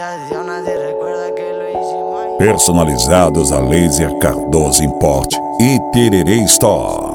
Personalizados a laser Cardoso Import e Tererê Store.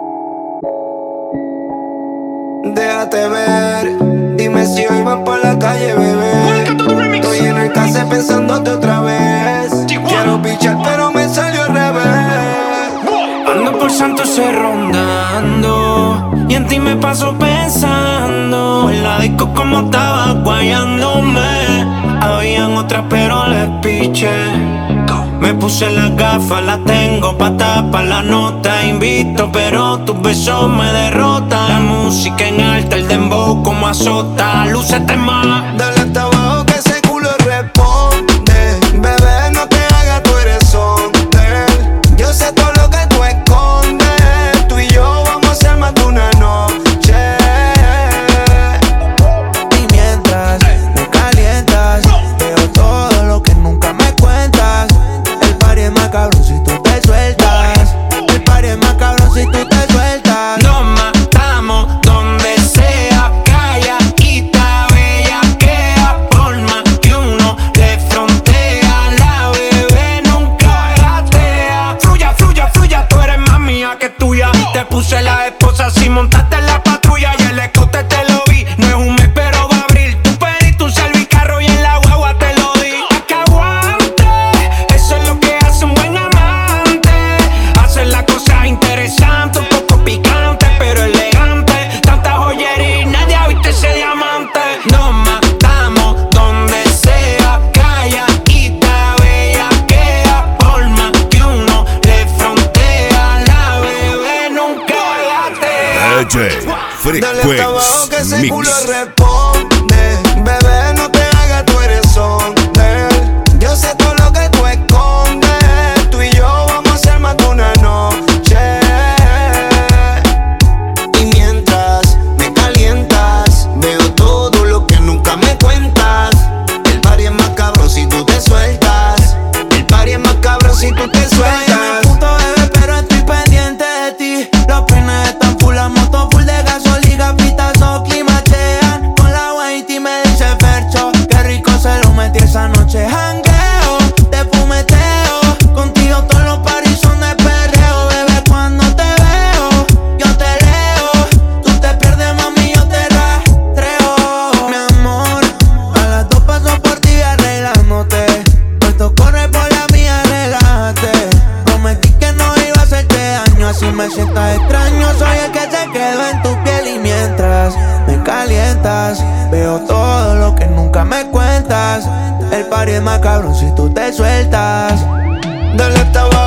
Déjate ver, dime si hoy vas por la calle, bebé. Estoy en el case pensándote otra vez. Quiero pichar pero me salió al revés. Ando por Santurce rondando y en ti me paso pensando. En la disco como estaba guayándome. Habían otras pero les piché. Me puse las gafas, las tengo pa' tapar la nota. Invito pero tus besos me derrotan. La música en alta, el dembow como azota. Lúcete más. Dale hasta abajo que ese culo responde. Bebé, no te hagas, tú eres hombre. Yo sé todo lo que tú escondes. Tú y yo vamos a hacer más de una noche. Y mientras me calientas, veo todo lo que nunca me cuentas. El party es más cabrón si tú te sueltas. El party es más cabrón si tú te sueltas. Nos matamos donde sea, calla, quita, bellaquea. Por más que uno le frontea, la bebé nunca gatea. Fluya, fluya, fluya, tú eres más mía que tuya. Te puse la esposa si montaste en la patrulla. Y el escote te lo vi, no es un mes pero va a abrir. Tú pediste un servicarro y en la guagua te lo di. A que aguante, eso es lo que hace un buen amante. Hacer las cosas interesantes, un poco picante pero elegante. Tanta joyería y nadie ha visto ese diamante. Nos matamos donde sea, calla, quita, bellaquea. Por más que uno le frontea, la bebé nunca gatea. DJ Dale hasta abajo que ese Frequency culo Mix. responde. Bebé, no te hagas, tú eres hombre. Yo sé todo lo que tú escondes. Tú y yo vamos a hacer más de una noche. Y mientras me calientas, veo todo lo que nunca me cuentas. El party es más cabrón si tú te sueltas. El party es más cabrón si tú te Estoy en sueltas. el punto, bebé, pero estoy pendiente de ti. Los peines están full, la moto full de gasolina, pitazo, climachean. Con la Whitey me dice Fercho, qué rico se lo metí esa noche. Jangueo, te fumeteo, contigo todos los paris son de perreo. Bebé, cuando te veo, yo te leo. Tú te pierdes, mami, yo te rastreo. Mi amor, a las 2 paso por ti arreglándote. Esto corre por la mía, relájate. Prometí que no iba a hacerte daño, así me sientas extraño. Soy el que se quedó en tu piel y mientras me calientas, veo todo lo que nunca me cuentas. El party es más cabrón si tú te sueltas. Dale hasta abajo